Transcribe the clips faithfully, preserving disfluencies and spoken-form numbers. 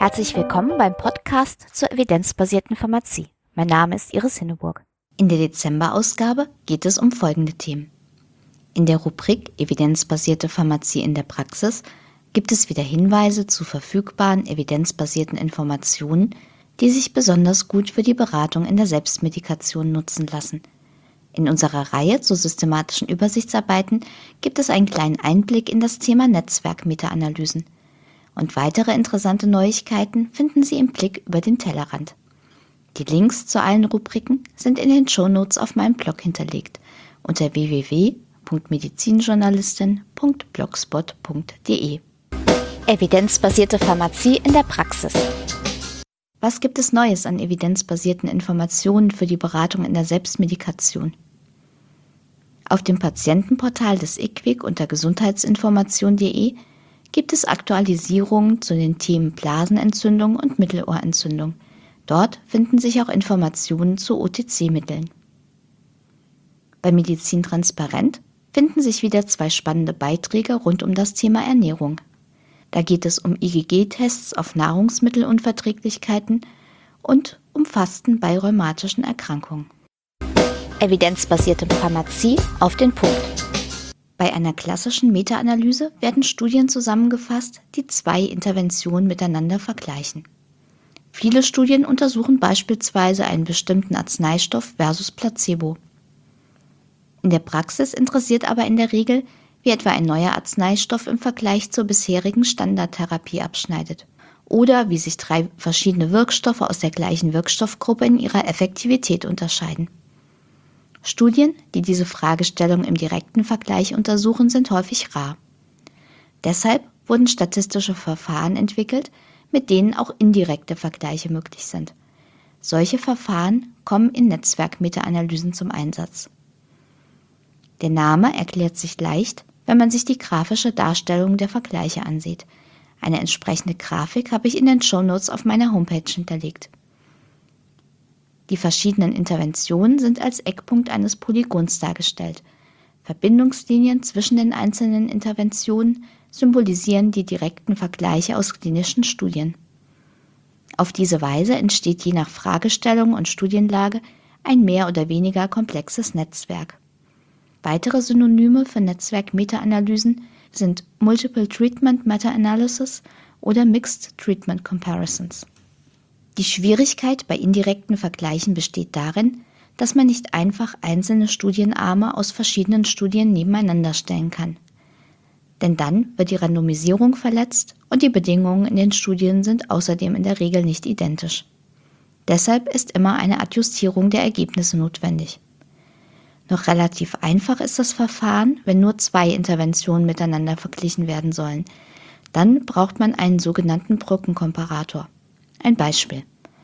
Herzlich willkommen beim Podcast zur evidenzbasierten Pharmazie. Mein Name ist Iris Hinneburg. In der Dezemberausgabe geht es um folgende Themen. In der Rubrik Evidenzbasierte Pharmazie in der Praxis gibt es wieder Hinweise zu verfügbaren evidenzbasierten Informationen, die sich besonders gut für die Beratung in der Selbstmedikation nutzen lassen. In unserer Reihe zu systematischen Übersichtsarbeiten gibt es einen kleinen Einblick in das Thema Netzwerk-Meta-Analysen. Und weitere interessante Neuigkeiten finden Sie im Blick über den Tellerrand. Die Links zu allen Rubriken sind in den Shownotes auf meinem Blog hinterlegt unter w w w punkt medizinjournalistin punkt blogspot punkt d e. Evidenzbasierte Pharmazie in der Praxis. Was gibt es Neues an evidenzbasierten Informationen für die Beratung in der Selbstmedikation? Auf dem Patientenportal des I Q W I C unter gesundheitsinformation punkt d e gibt es Aktualisierungen zu den Themen Blasenentzündung und Mittelohrentzündung. Dort finden sich auch Informationen zu O T C-Mitteln. Bei Medizin Transparent finden sich wieder zwei spannende Beiträge rund um das Thema Ernährung. Da geht es um I G G-Tests auf Nahrungsmittelunverträglichkeiten und um Fasten bei rheumatischen Erkrankungen. Evidenzbasierte Pharmazie auf den Punkt. Bei einer klassischen Meta-Analyse werden Studien zusammengefasst, die zwei Interventionen miteinander vergleichen. Viele Studien untersuchen beispielsweise einen bestimmten Arzneistoff versus Placebo. In der Praxis interessiert aber in der Regel, wie etwa ein neuer Arzneistoff im Vergleich zur bisherigen Standardtherapie abschneidet oder wie sich drei verschiedene Wirkstoffe aus der gleichen Wirkstoffgruppe in ihrer Effektivität unterscheiden. Studien, die diese Fragestellung im direkten Vergleich untersuchen, sind häufig rar. Deshalb wurden statistische Verfahren entwickelt, mit denen auch indirekte Vergleiche möglich sind. Solche Verfahren kommen in Netzwerk-Meta-Analysen zum Einsatz. Der Name erklärt sich leicht, wenn man sich die grafische Darstellung der Vergleiche ansieht. Eine entsprechende Grafik habe ich in den Shownotes auf meiner Homepage hinterlegt. Die verschiedenen Interventionen sind als Eckpunkt eines Polygons dargestellt. Verbindungslinien zwischen den einzelnen Interventionen symbolisieren die direkten Vergleiche aus klinischen Studien. Auf diese Weise entsteht je nach Fragestellung und Studienlage ein mehr oder weniger komplexes Netzwerk. Weitere Synonyme für Netzwerk-Meta-Analysen sind Multiple Treatment Meta-Analysis oder Mixed Treatment Comparisons. Die Schwierigkeit bei indirekten Vergleichen besteht darin, dass man nicht einfach einzelne Studienarme aus verschiedenen Studien nebeneinander stellen kann. Denn dann wird die Randomisierung verletzt und die Bedingungen in den Studien sind außerdem in der Regel nicht identisch. Deshalb ist immer eine Adjustierung der Ergebnisse notwendig. Noch relativ einfach ist das Verfahren, wenn nur zwei Interventionen miteinander verglichen werden sollen. Dann braucht man einen sogenannten Brückenkomparator. Ein Beispiel.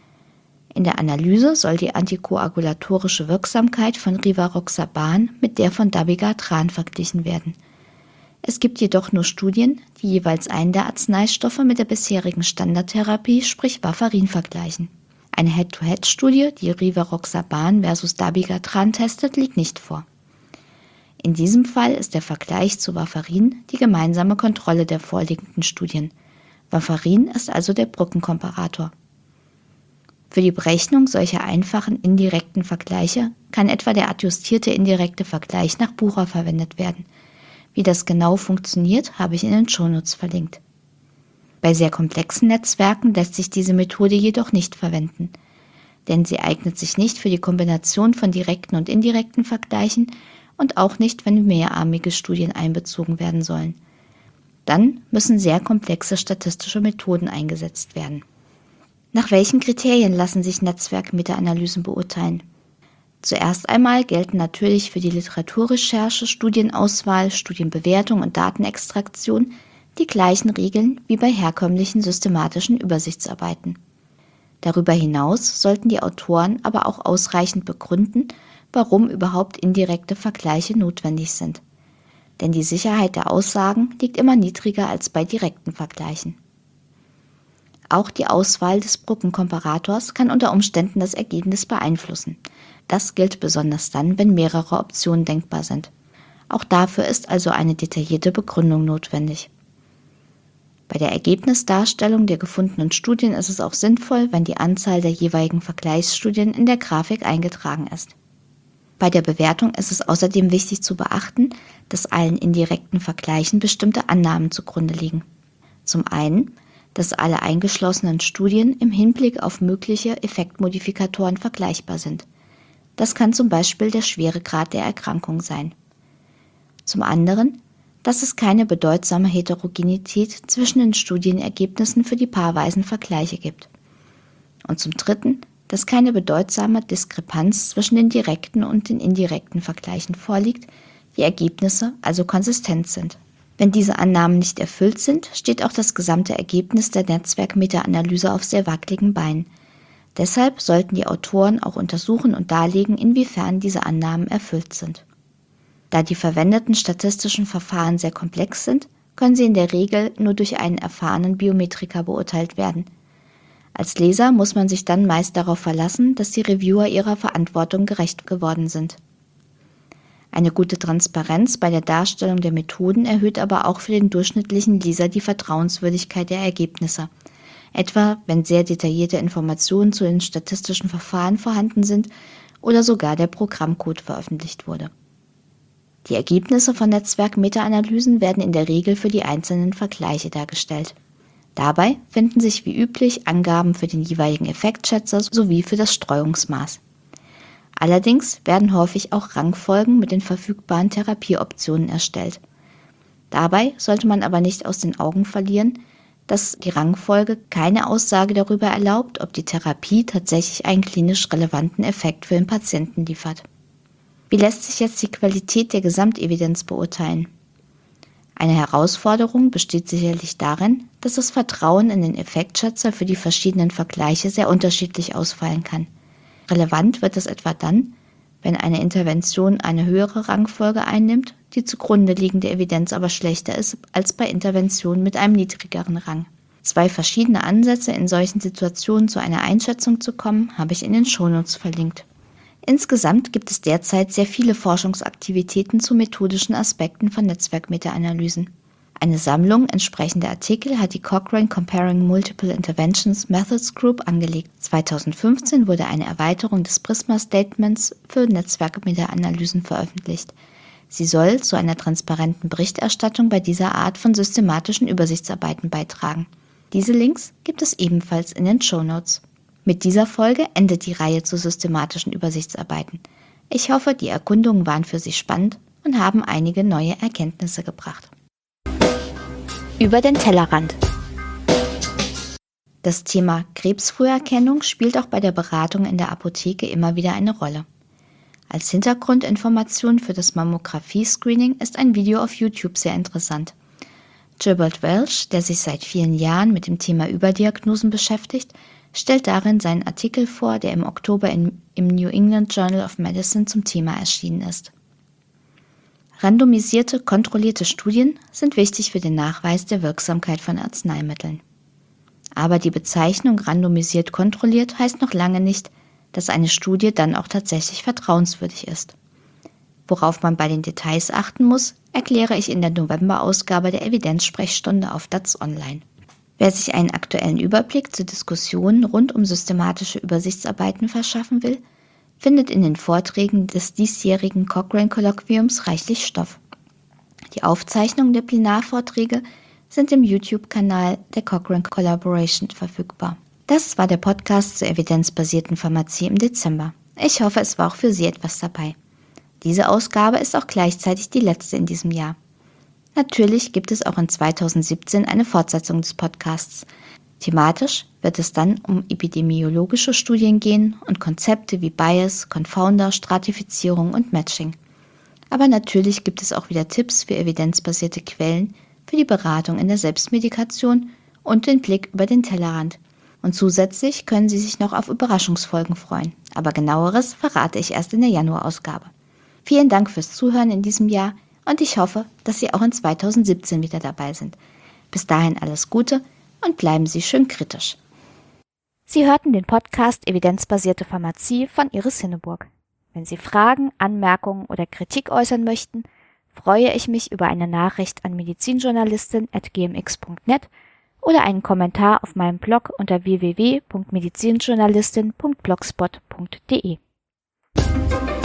In der Analyse soll die antikoagulatorische Wirksamkeit von Rivaroxaban mit der von Dabigatran verglichen werden. Es gibt jedoch nur Studien, die jeweils einen der Arzneistoffe mit der bisherigen Standardtherapie, sprich Warfarin, vergleichen. Eine Head-to-Head-Studie, die Rivaroxaban versus Dabigatran testet, liegt nicht vor. In diesem Fall ist der Vergleich zu Warfarin die gemeinsame Kontrolle der vorliegenden Studien. Warfarin ist also der Brückenkomparator. Für die Berechnung solcher einfachen indirekten Vergleiche kann etwa der adjustierte indirekte Vergleich nach Bucher verwendet werden. Wie das genau funktioniert, habe ich in den Shownotes verlinkt. Bei sehr komplexen Netzwerken lässt sich diese Methode jedoch nicht verwenden, denn sie eignet sich nicht für die Kombination von direkten und indirekten Vergleichen und auch nicht, wenn mehrarmige Studien einbezogen werden sollen. Dann müssen sehr komplexe statistische Methoden eingesetzt werden. Nach welchen Kriterien lassen sich Netzwerk-Meta-Analysen beurteilen? Zuerst einmal gelten natürlich für die Literaturrecherche, Studienauswahl, Studienbewertung und Datenextraktion die gleichen Regeln wie bei herkömmlichen systematischen Übersichtsarbeiten. Darüber hinaus sollten die Autoren aber auch ausreichend begründen, warum überhaupt indirekte Vergleiche notwendig sind. Denn die Sicherheit der Aussagen liegt immer niedriger als bei direkten Vergleichen. Auch die Auswahl des Brückenkomparators kann unter Umständen das Ergebnis beeinflussen. Das gilt besonders dann, wenn mehrere Optionen denkbar sind. Auch dafür ist also eine detaillierte Begründung notwendig. Bei der Ergebnisdarstellung der gefundenen Studien ist es auch sinnvoll, wenn die Anzahl der jeweiligen Vergleichsstudien in der Grafik eingetragen ist. Bei der Bewertung ist es außerdem wichtig zu beachten, dass allen indirekten Vergleichen bestimmte Annahmen zugrunde liegen. Zum einen, dass alle eingeschlossenen Studien im Hinblick auf mögliche Effektmodifikatoren vergleichbar sind. Das kann zum Beispiel der Schweregrad der Erkrankung sein. Zum anderen, dass es keine bedeutsame Heterogenität zwischen den Studienergebnissen für die paarweisen Vergleiche gibt. Und zum dritten, dass keine bedeutsame Diskrepanz zwischen den direkten und den indirekten Vergleichen vorliegt, die Ergebnisse also konsistent sind. Wenn diese Annahmen nicht erfüllt sind, steht auch das gesamte Ergebnis der Netzwerk-Meta-Analyse auf sehr wackeligen Beinen. Deshalb sollten die Autoren auch untersuchen und darlegen, inwiefern diese Annahmen erfüllt sind. Da die verwendeten statistischen Verfahren sehr komplex sind, können sie in der Regel nur durch einen erfahrenen Biometriker beurteilt werden. Als Leser muss man sich dann meist darauf verlassen, dass die Reviewer ihrer Verantwortung gerecht geworden sind. Eine gute Transparenz bei der Darstellung der Methoden erhöht aber auch für den durchschnittlichen Leser die Vertrauenswürdigkeit der Ergebnisse, etwa wenn sehr detaillierte Informationen zu den statistischen Verfahren vorhanden sind oder sogar der Programmcode veröffentlicht wurde. Die Ergebnisse von Netzwerk-Meta-Analysen werden in der Regel für die einzelnen Vergleiche dargestellt. Dabei finden sich wie üblich Angaben für den jeweiligen Effektschätzer sowie für das Streuungsmaß. Allerdings werden häufig auch Rangfolgen mit den verfügbaren Therapieoptionen erstellt. Dabei sollte man aber nicht aus den Augen verlieren, dass die Rangfolge keine Aussage darüber erlaubt, ob die Therapie tatsächlich einen klinisch relevanten Effekt für den Patienten liefert. Wie lässt sich jetzt die Qualität der Gesamtevidenz beurteilen? Eine Herausforderung besteht sicherlich darin, dass das Vertrauen in den Effektschätzer für die verschiedenen Vergleiche sehr unterschiedlich ausfallen kann. Relevant wird es etwa dann, wenn eine Intervention eine höhere Rangfolge einnimmt, die zugrunde liegende Evidenz aber schlechter ist als bei Interventionen mit einem niedrigeren Rang. Zwei verschiedene Ansätze, in solchen Situationen zu einer Einschätzung zu kommen, habe ich in den Shownotes verlinkt. Insgesamt gibt es derzeit sehr viele Forschungsaktivitäten zu methodischen Aspekten von Netzwerk-Meta-Analysen. Eine Sammlung entsprechender Artikel hat die Cochrane Comparing Multiple Interventions Methods Group angelegt. zweitausendfünfzehn wurde eine Erweiterung des Prisma-Statements für Netzwerk-Meta-Analysen veröffentlicht. Sie soll zu einer transparenten Berichterstattung bei dieser Art von systematischen Übersichtsarbeiten beitragen. Diese Links gibt es ebenfalls in den Shownotes. Mit dieser Folge endet die Reihe zu systematischen Übersichtsarbeiten. Ich hoffe, die Erkundungen waren für Sie spannend und haben einige neue Erkenntnisse gebracht. Über den Tellerrand. Das Thema Krebsfrüherkennung spielt auch bei der Beratung in der Apotheke immer wieder eine Rolle. Als Hintergrundinformation für das Mammographie-Screening ist ein Video auf YouTube sehr interessant. Gilbert Welch, der sich seit vielen Jahren mit dem Thema Überdiagnosen beschäftigt, stellt darin seinen Artikel vor, der im Oktober in, im New England Journal of Medicine zum Thema erschienen ist. Randomisierte, kontrollierte Studien sind wichtig für den Nachweis der Wirksamkeit von Arzneimitteln. Aber die Bezeichnung randomisiert kontrolliert heißt noch lange nicht, dass eine Studie dann auch tatsächlich vertrauenswürdig ist. Worauf man bei den Details achten muss, erkläre ich in der November-Ausgabe der Evidenzsprechstunde auf D A Z Online. Wer sich einen aktuellen Überblick zu Diskussionen rund um systematische Übersichtsarbeiten verschaffen will, findet in den Vorträgen des diesjährigen Cochrane-Kolloquiums reichlich Stoff. Die Aufzeichnungen der Plenarvorträge sind im YouTube-Kanal der Cochrane Collaboration verfügbar. Das war der Podcast zur evidenzbasierten Pharmazie im Dezember. Ich hoffe, es war auch für Sie etwas dabei. Diese Ausgabe ist auch gleichzeitig die letzte in diesem Jahr. Natürlich gibt es auch in zweitausendsiebzehn eine Fortsetzung des Podcasts. Thematisch wird es dann um epidemiologische Studien gehen und Konzepte wie Bias, Confounder, Stratifizierung und Matching. Aber natürlich gibt es auch wieder Tipps für evidenzbasierte Quellen für die Beratung in der Selbstmedikation und den Blick über den Tellerrand. Und zusätzlich können Sie sich noch auf Überraschungsfolgen freuen. Aber genaueres verrate ich erst in der Januarausgabe. Vielen Dank fürs Zuhören in diesem Jahr. Und ich hoffe, dass Sie auch in zweitausendsiebzehn wieder dabei sind. Bis dahin alles Gute und bleiben Sie schön kritisch. Sie hörten den Podcast Evidenzbasierte Pharmazie von Iris Hinneburg. Wenn Sie Fragen, Anmerkungen oder Kritik äußern möchten, freue ich mich über eine Nachricht an medizinjournalistin at g m x punkt net oder einen Kommentar auf meinem Blog unter w w w punkt medizinjournalistin punkt blogspot punkt de.